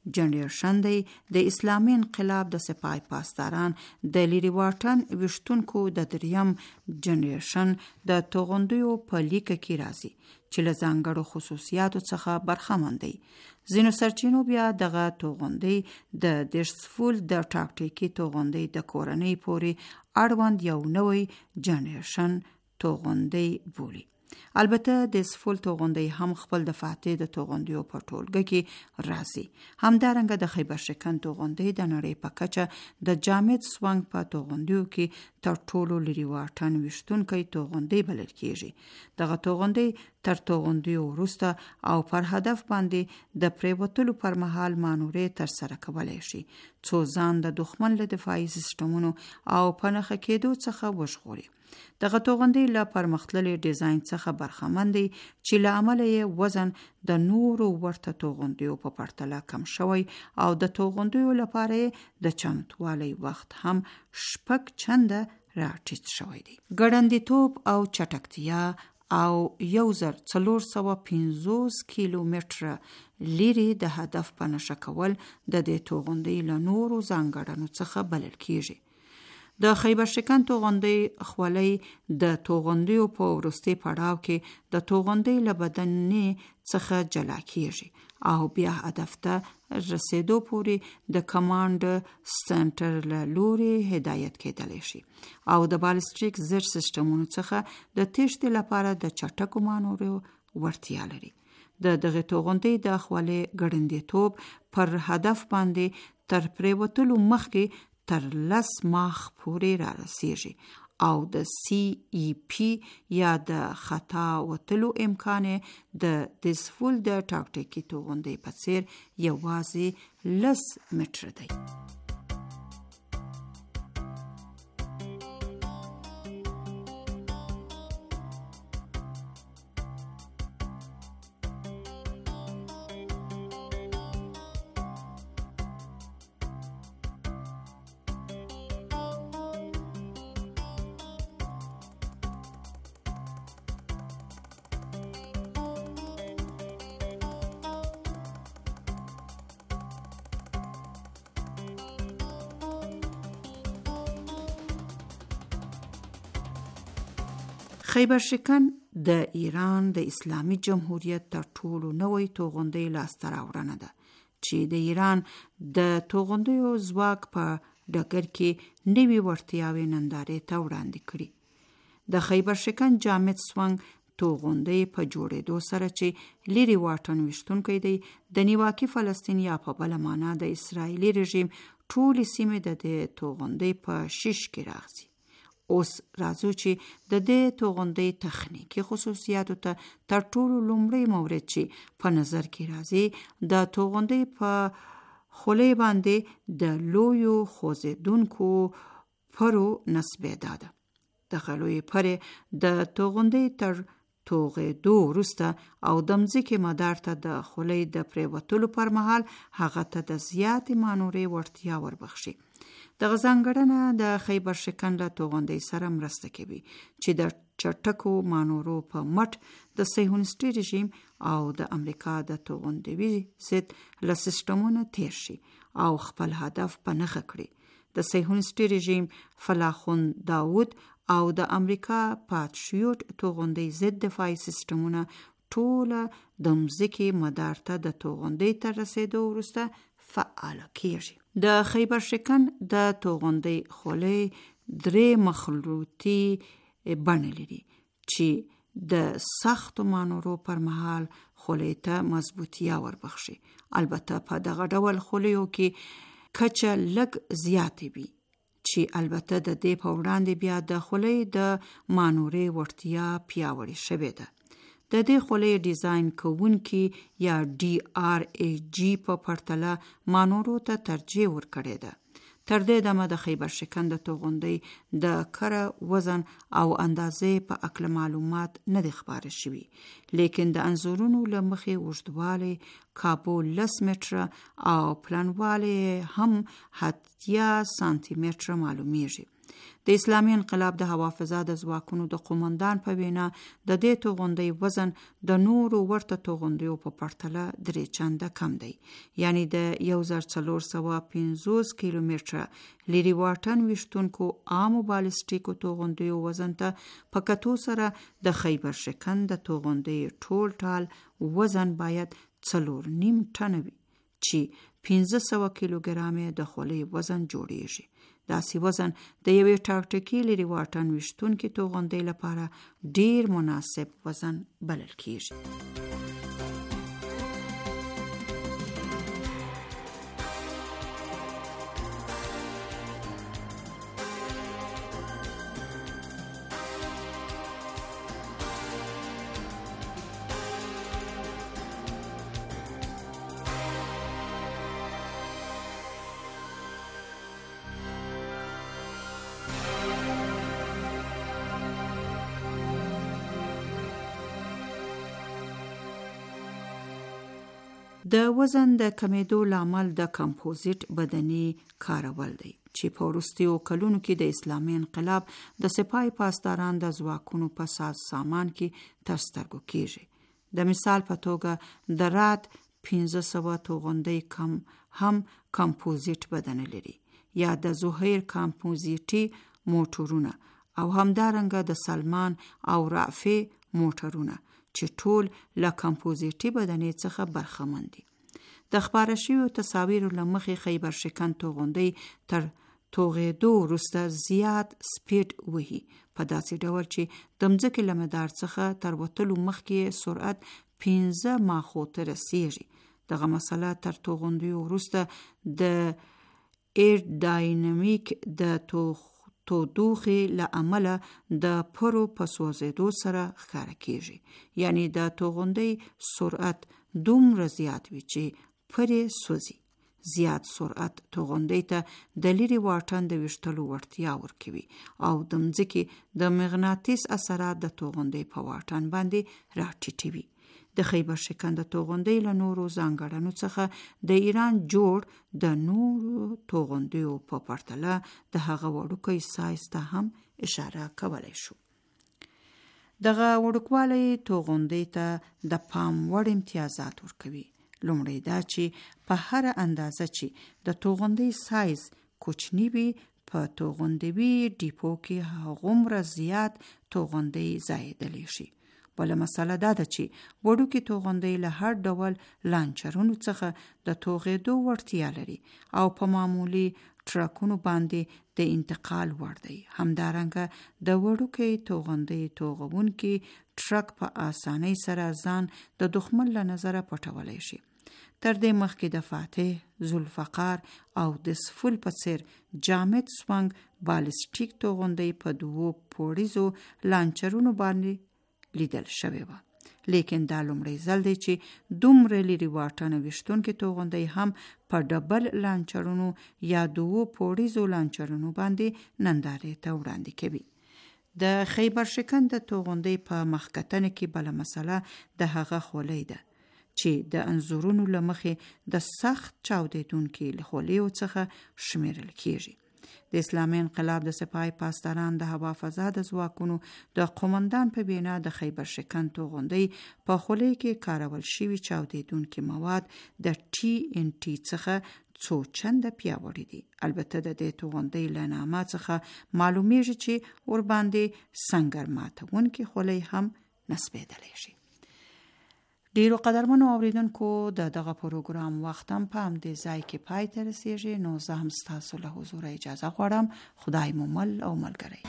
جنریشن دی، د اسلامي انقلاب د سپاه پاسداران د لري واټن ویشتونکو د دریم جنریشن د توغندیو په لیکه کې راځي چې له ځانګړو خصوصیاتو څخه برخمن دی. ځینو سرچینو بیا دغه توغندۍ د دیرسفول د ټاکټیکي توغندۍ د کورنۍ پورې اړوند یو نوی جنریشن توغندۍ بولي. البته د سفول توغندۍ هم خپل د فاتح د توغندیو په ټولګه کې راځي. همدارنګه د خیبر شکن توغندۍ د نړۍ په کچه د جامد سوانګ په توغندیو کې تر ټولو لري واټن ویشتونکی توغندۍ بلل کیږي. دغه توغندۍ تر توغندیو وروسته او پر هدف باندې د پریوتلو پر مهال مانورې تر سره کولای شي څو ځان د دښمن له دفاعي سیستمونو او پنخه کېدو څخه وژغوري. دغه توغندۍ له پرمختللي ډیزاین څخه برخمن دی چې له امله یې وزن د نورو ورته توغندیو په پرتله کم شوی او د توغندیو لپاره د چمتووالي وخت هم شپږ چنده راټیټ شوی دی. ګړندیتوب او چټکتیا او یو زر څلور سوه پنځوس کیلومتره لري د هدف په نښه کول د دې توغندۍ له نورو ځانګړنو څخه بلل کیږي. د خیبر شکن توغندۍ خولۍ د توغندیو په وروستي پړاو کې د توغندۍ له بدنې څخه جلا کیږي او بیا هدف ته رسیدو پورې د کمانډ سنټر له لوري هدایت کېدلی شي او د بالستیک زر سیستمونو څخه د تېښتې لپاره د چټکو مانورو وړتیا لري. د دغه توغندۍ د خولۍ ګړندیتوب پر هدف باندې تر پریوتلو مخکې تر لس ماخ پورې را رسیږي او د سی ای پی یا د خطا وتلو امکان د دسفول د ټاکټیکي توغندۍ په څیر یوازې لس متره دی. خیبر شکن د ایران د اسلامي جمهوریت تر ټولو نوې توغندۍ لاسته راوړنه ده چې د ایران د توغندیو ځواک په ډګر کې نوې وړتیاوې نندارې ته وړاندې کړي. د خیبر شکن جامد سونګ توغندۍ په جوړېدو سره چې لري واټن ویشتونکی دی، د نیواکي فلسطین یا په بله معنا د اسرائیلي رژیم ټولې سیمې د دې توغندۍ په شش کې راغځي. اوس راځو چې د دې توغندۍ تخنیکي خصوصیاتو ته تر ټولو لومړی مورد چې په نظر کې راځي د توغندۍ په خولۍ باندې د لویو خوځېدونکو پرو نسبې ده. دغه لویې پرې د توغندۍ تر توغېدو وروسته او د مځکې مدار ته د خولۍ د پرېوتلو پر مهال هغه ته د زیاتې مانورې وړتیا وربخشي. دغه ځانګړنه د خیبر شکن له توغندۍ سره مرسته کوي چې د چټکو مانورو په مټ د صهیونیستي رژیم او د امریکا د توغندوي ضد له سیسټمونو تیر شي او خپل هدف په نښه کړي. د صهیونیستي رژیم فلاخون داود او د امریکا پاتریوټ توغندۍ ضد دفاعي سیسټمونه ټوله د مځکې مدار ته د توغندۍ تر رسېدو وروسته فعال کیږي. د خیبر شکن د توغندۍ خولۍ درې مخروطي بڼې لري چې د سختو مانورو پر مهال خولۍ ته مضبوطیا وربخشي. البته په دغه ډول خولیو کې کچه لږ زیاتې وي چې البته د دې په وړاندې بیا د خولۍ د مانورې وړتیا پیاوړې شوې ده. د دې خولۍ ډیزاین کوونکي یا ډي آر ای جی په پرتله مانورو ته ترجیح ورکړې ده. تر دې دمه د خیبر شکن د توغندۍ د کره وزن او اندازې په اکله معلومات نه دي خبره شوي، لیکن د انځورونو له مخې اوږدوالی کابو لس متره او پلنوالی هم اتیا سانتي متره معلومیږي. د اسلامي انقلاب د هوا فضا د ځواکونو د قومندان په وینا د دې توغندۍ وزن د نورو ورته توغندیو په پرتله درې چنده کم دی، یعنی د یو زر څلور سوه پنځوس کیلومتره لري واټن ویشتونکو عامو بالستیکو توغندیو وزن ته په کتو سره د خیبر شکن د توغندۍ ټول ټال وزن باید څلور نیم ټنه وي چې پنځه سوه کیلوګرامه د خولۍ وزن جوړیږي. داسې وزن د یوې ټاکټیکي لري واټن ویشتونکي توغندۍ لپاره ډیر مناسب وزن بلل کیږي. د وزن د کمیدو لامل د کمپوزیت بدني کارول دی چې په وروستیو کلونو کې د اسلامي انقلاب د سپاه پاسداران د ځواکونو په ساز سامان کې تر سترګو کیږي. د مثال په توګه د رات پنځه سوه توغندۍ کم هم کمپوزیت بدن لري، یا د زهیر کمپوزیتي موټرونه او همدارنګه د سلمان او رافع موټرونه چې ټول له کمپوزیتي بدنې څخه برخمن دي. د خپاره شویو تصاویرو له مخې خیبر شکن توغندۍ تر توغېدو وروسته زیات سپیډ وهي، په داسې ډول چې د مځکې له مدار څخه تر وتلو مخکې سرعت پنځه ماخو ته رسیږي. دغه مسله تر توغندیو وروسته د ایروداینامیک د توغ تودوخې له امله د پرو په سوځېدو سره ښکاره کیږي، یعنی د توغندۍ سرعت دومره زیات وي چې پرې سوځي. زیات سرعت توغندۍ ته د لرې واټن د ویشتلو وړتیا ورکوي او د مځکې د مغناطیس اثرات د توغندۍ په واټن باندې راټیټوي. د خیبر شکن د توغندۍ له نورو ځانګړنو څخه د ایران جوړ د نورو توغندیو په پرتله د هغه وړوکی سایز ته هم اشاره کولای شو. دغه وړوکوالی توغندۍ ته د پام وړ امتیازات ورکوي. لومړی دا چې په هر اندازه چې د توغندۍ سایز کوچنی وي، په توغندوي ډیپو کې هغومره زیات توغندۍ ځایېدلی شي. بله مسله دا ده چې وړوکې توغندۍ له هر ډول لانچرونو څخه د توغېدو وړتیا لري او په معمولي ټرکونو باندې د انتقال وړ دی. همدارنګه د وړوکې توغندۍ توغونکي ټرک په اسانۍ سره ځان د دښمن له نظره پټولی شي. تر دې مخکې د فاتح، ذوالفقار او د سفول په څیر جامد سوانګ بالستیک توغندۍ په دوو پوړیزو لانچرونو باندې لیدل شوی و. لیکن دا لومړی ځل دی چې دومره لرې واټنه ویشتونکې توغندۍ هم په ډبل لانچرونو یا دوو پوړیزو لانچرونو باندې نندارې ته وړاندې کوي. د خیبر شکن د توغندۍ په مخکتنه کې بله مسله د هغه خولۍ ده چې د انځورونو له مخې د سخت چاودیدونکي له خولیو څخه شمیرل کیږي. د اسلامي انقلاب د سپاه پاسداران د هوا فضا د ځواکونو د قومندان په بنا د خیبر شکن توغندۍ په خولۍ کې کارول شوي چاودیدونکي مواد د ټي ان ټي څخه څو چنده پیاوړي دي. البته د دې توغندۍ له نامه څخه معلومیږي چې ورباندې سنگر ماتونکي خولۍ هم نصبېدلی شي. ډیرو قدرمنو اوریدونکو د دغه پروګرام وخت هم په همدې ځای کې پای ته رسیږي. نو زه هم ستاسو له حضوره اجازه غواړم. خدای مو مل او ملګری.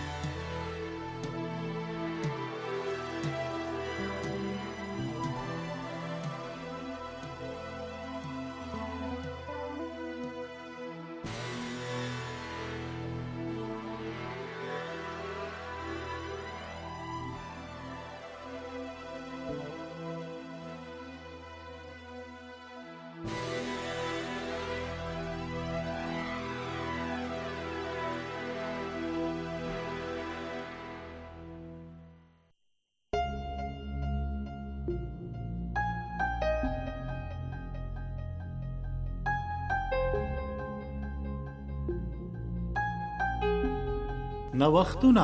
نوښتونه.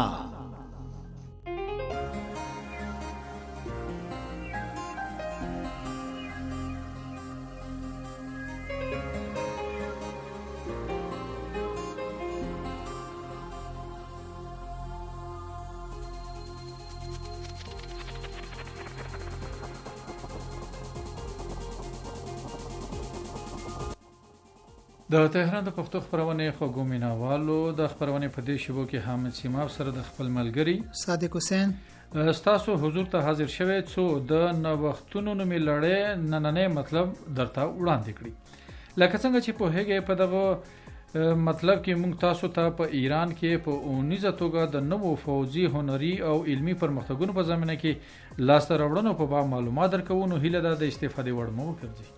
د تهران د پښتو خبرونه خوږو مینوالو د خبرونه په دې شبو کې حامد سیماب سره د خپل ملګری صادق حسین ستاسو حضور ته حاضر شوی څو د نوښتونو نومې لړۍ نننې مطلب درته وړاندې کړي. لکه څنګه چې په هغه په دغه مطلب کې موږ تاسو ته په ایران کې په اونیزه توګه د نوو فوزي هنري او علمی پرمختګونو په زمینه کې لاس راوړنو په باب معلومات درکوو. نو هیله ده د استفادې وړ مو وګرځي.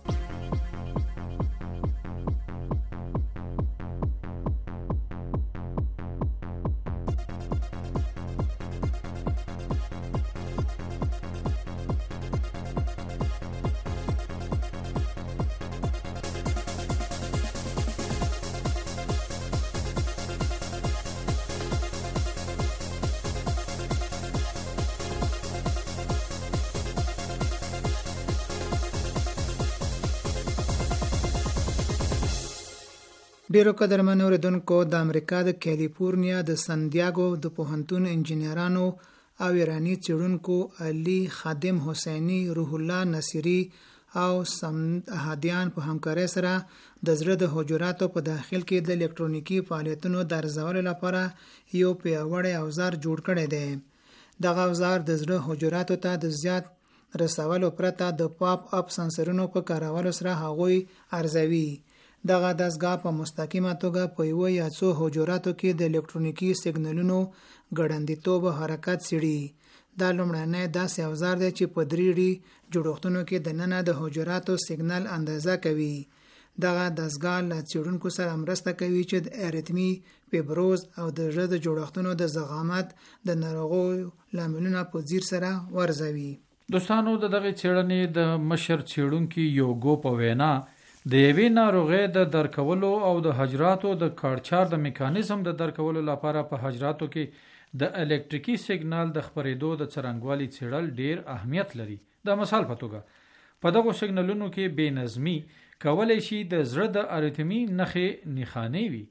ډیرو قدرمن اوریدونکو، د امریکا د کالیفورنیا د سان دیاګو د پوهنتون انجینرانو او ایرانی څېړونکو علي خادم حسیني، روح الله نصیری او سمد احدیان په همکارۍ سره د زړه د حجراتو په داخل کې د الکترونیکی فعالیتونو د ارزولو لپاره یو پیاوړی اوزار جوړ کړی دی. دغه اوزار د زړه حجراتو ته د زیات رسولو پرته د پاپ اپ سنسرونو په کارولو سره هغوی ارزوي. دغه دستګاه په مستقیمه توګه په یو یا څو حجراتو کې د الکترونیکی سیګنالونو ګړندیتوب حرکت څېړي. دا لومړنی داسې اوزار دی چې په درې ډي جوړښتونو کې دننه د حجراتو سیګنال اندازه کوي. دغه دستګاه له څېړونکو سره مرسته کوي چې د اریتمی، فیبروز او د زړه د جوړښتونو د ضخامت د ناروغیو لاملونه په ځیر سره ورزوي. دوستانو، د دغه څېړنې د مشر څېړونکي یوګو په وینا د یوې ناروغۍ د درکولو او د حجراتو د کاړچار د میکانیزم د درکولو لپاره په حجراتو کې د الکتریکي سیګنال د خپرېدو د څرنګوالي څېړل ډیر اهمیت لري. د مثال په توګه په دغو سیګنالونو کې بې نظمي کولی شي د زړه د اریتمي نښې نښانې وي.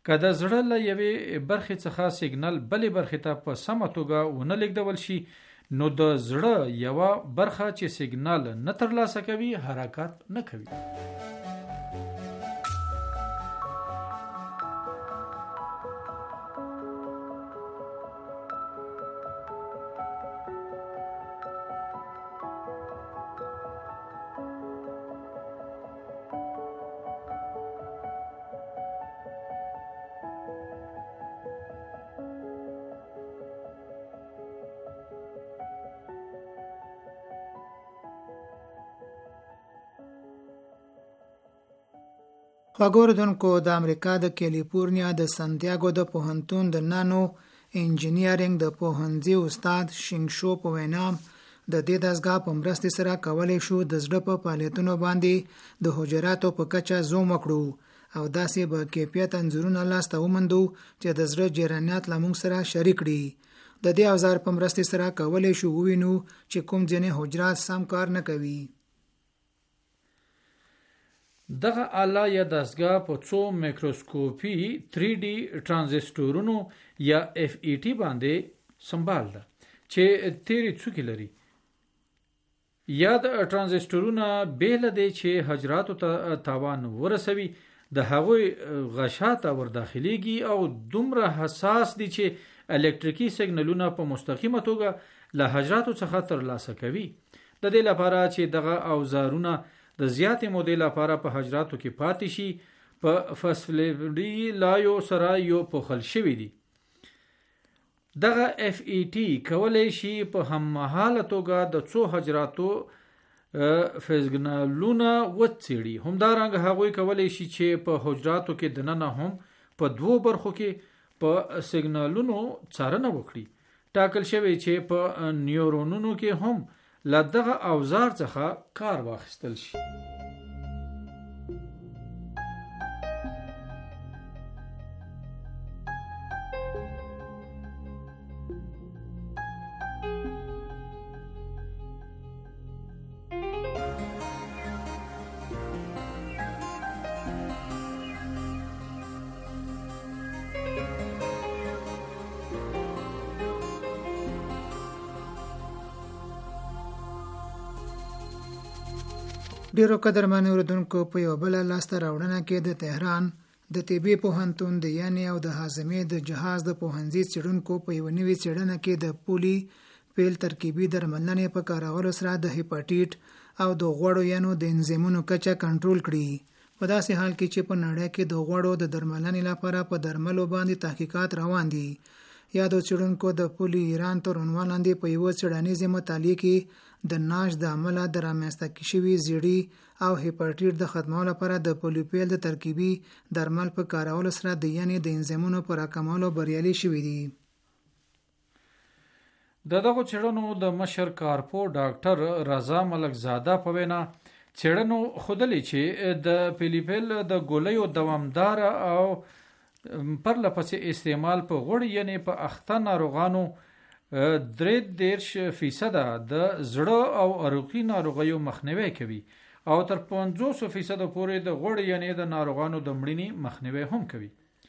که د زړه له یوې برخې څخه سیګنال بلې برخې ته په سمه توګه ونه لیږدول شي نو د زړه یوه برخه چې سیګنال نه ترلاسه کوي حرکت نه کوي. خواګوردونکو د امریکا د کالیفورنیا د سانتیاګو د پوهنتون د نانو انجینیرینګ د پوهنځي استاد شینګشو په وینا د دې دستګاه په مرستې سره کولی شو د زړه په فعالیتونو باندې د حجراتو په کچه زوم وکړو او داسې به کیفیت انځورونه لاسته وموندو چې د زړه جریانات له موږ سره شریک کړي. د دې اوزار په مرستې سره کولی شو ووینو چې کوم ځینې حجرات سم کار نه کوي. دغه آله یا دستګاه په څو میکروسکوپي تھری ډي ترانزستورونو یا اف ای ټي باندې سمبال ده چې تیرې څوکې لري. یا د ترانزستورونه بیل دي چې حجراتو ته تاوان ورسوي د هغوی غشا ته ورداخليږي او دومره حساس دي چې الکتریکي سیګنالونه په مستقیمه توګه له حجراتو څخه ترلاسه کوي. د دې لپاره چې دغه اوزارونه د زیاتې مودې لپاره په حجراتو کې پاتې شي په فسفلیډي لایو سره یو پوښل شوي دي. دغه اف ای ټي کولی شي په هممهاله توګه د څو حجراتو سیګنالونه وڅېړي. همدارنګه هغوی کولی شي چې په حجراتو کې دننه هم په دوو برخو کې په سیګنالونو څارنه وکړي. ټاکل شوی چې په نیورونونو کې هم له دغه اوزار څخه کار واخیستل شي. ډیرو قدرمن اوریدونکو په یو بل لاسته راوړنه کې د تهران د طبي پوهنتون د یعنی او د هاضمې د جهاز د پوهنځي څېړونکو په یو نوې څېړنه کې د پولی پیل ترکیبي درملنې په کارولو سره د هیپاټیټ او د غوړو یانو د انزیمونو کچه کنټرول کړي. په داسې حال کې چې په نړۍ کې د غوړو د درملنې لپاره په درملو باندې تحقیقات روان دي. یادو څېړونکو د پولی ایران تر عنوان لاندې په یوه څېړنیزې مطالعې کې د ناش د عمله د رامنځته شوي زیړي او هیپاټیټ د ختمولو لپاره د پولیپیل د ترکیبي درمل په کارولو سره د یعنی د انزیمونو په راکمولو بریالي شوي دي. د دغه څېړنو د مشر کارپو ډاکټر رضا ملکزاده په وینا څېړنو ښودلې چې د پولیپیل د ګولیو دوامدار او پرله پسې استعمال په غوړ یعنی په اخته ناروغانو درې دېرش فیصده د زړه او عروقي ناروغیو مخنیوی کوي او تر پنځوس فیصده پورې د غوړ یعنی د ناروغانو د مړینې مخنیوی هم کوي.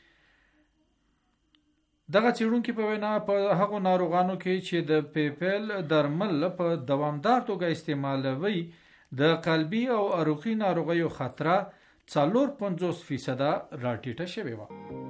دغه څېړونکي په وینا په هغو ناروغانو کې چې د پیپل درمل په دوامدار توګه استعمالوي د قلبي او عروقي ناروغیو خطر څلور پنځوس فیصده راټیټه شوې وه.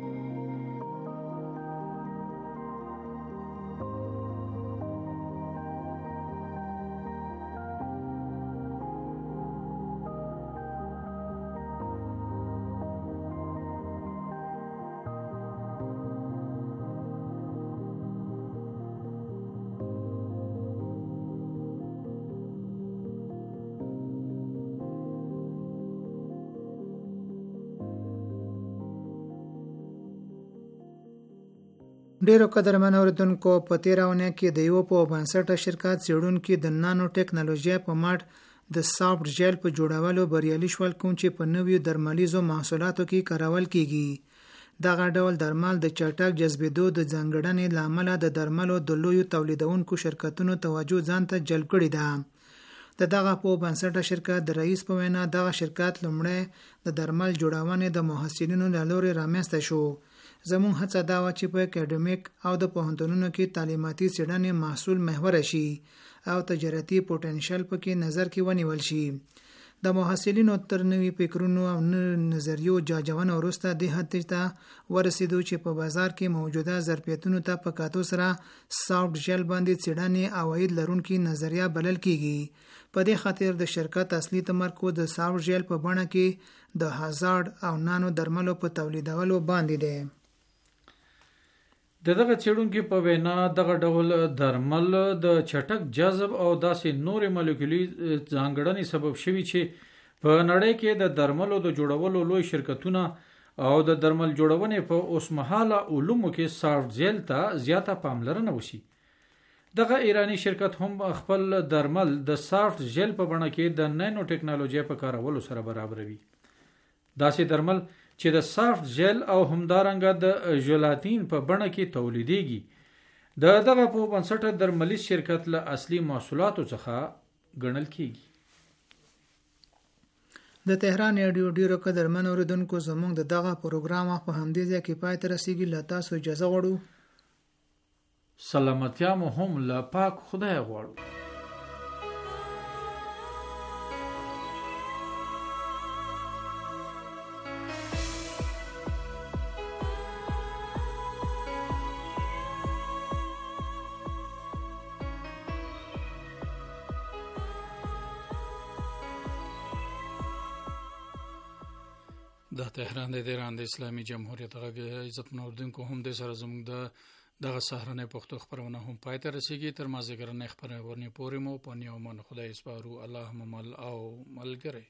ډیرو قدرمن اوریدونکو په تیراونه کې د یو په بنسټه شرکت څېړونکي د نانو ټیکنالوژي په مټ د سافت جیل په جوړولو بریالي شول کوم چې په نویو درملیزو محصولاتو کې کارول کیږي. دغه ډول درمل د چټک جذبېدو د ځانګړنې له امله د درملو د لویو تولیدونکو شرکتونو توجه ځان ته جلب کړې ده. د دغه په بنسټه شرکت د رئیس په وینا دغه شرکت لومړی د درمل جوړونې د محصلینو له لوري رامنځته شو زموږ هڅه دا و چې په اکیډمیک او د پوهنتونونو کې تعلیماتي څېړنې محصول محور شي او تجارتي پوتنشل پکې نظر کې ونیول شي. د محصلینو تر نوي فکرونو او نظریو جاجونه وروسته د حد ته ورسېدو چې په بازار کې موجوده ظرفیتونو ته په کاتو سره سافت جیل باندې څېړنې عواید لرونکي نظریه بلل کیږي. په دې خاطر د شرکت اصلي تمرکز د سافت جیل په بڼه کې د هازارډ او نانو درملو په تولیدولو باندې دی. د دغه څېړونکو په وینا دغه ډول درمل د چټک جذب او داسې نورې مالیکولي ځانګړنې سبب شوي چې په نړۍ کې د درملو د جوړولو لوی شرکتونه او د درمل جوړونې په اوسمهاله علومو کې سافت جیل ته زیاته پاملرنه وشي. دغه ایرانی شرکت هم خپل درمل د سافت جیل په بڼه کې د نانو ټیکنالوژي په کارولو سره برابروي. داسې درمل چې د سافت جیل او همدارنګه د ژلاتین په بڼه کې تولیدېږي د دغه په بنسټ درملیز شرکت له اصلي محصولاتو څخه ګڼل کیږي. د تهران رادیو ډیرو قدرمن اوریدونکو زموږ د دغه پروګرام په همدې ځای کې پای ته رسیږي. له تاسو اجازه غواړو. سلامتیا مو هم له پاک خدای غواړو. د تهران د ایران د اسلامي جمهوریت غږ عزت منوردونکو هم د سره زموږ د دغه سهارنۍ پښتو خبرونه هم پای ته رسیږي. تر مازدیګرنۍ خبرونه پورې مو په نیو من خدای سپارو. الله مل او ملګری.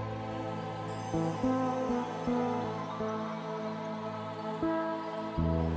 Thank you.